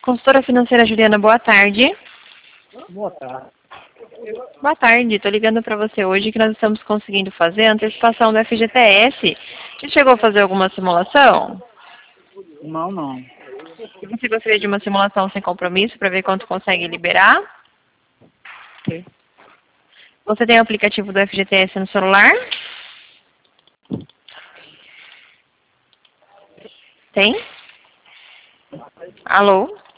Consultora financeira Juliana, boa tarde. Boa tarde. Boa tarde, estou ligando para você hoje que nós estamos conseguindo fazer a antecipação do FGTS. Você chegou a fazer alguma simulação? Não. E você gostaria de uma simulação sem compromisso para ver quanto consegue liberar? Sim. Você tem o aplicativo do FGTS no celular? Tem? Alô?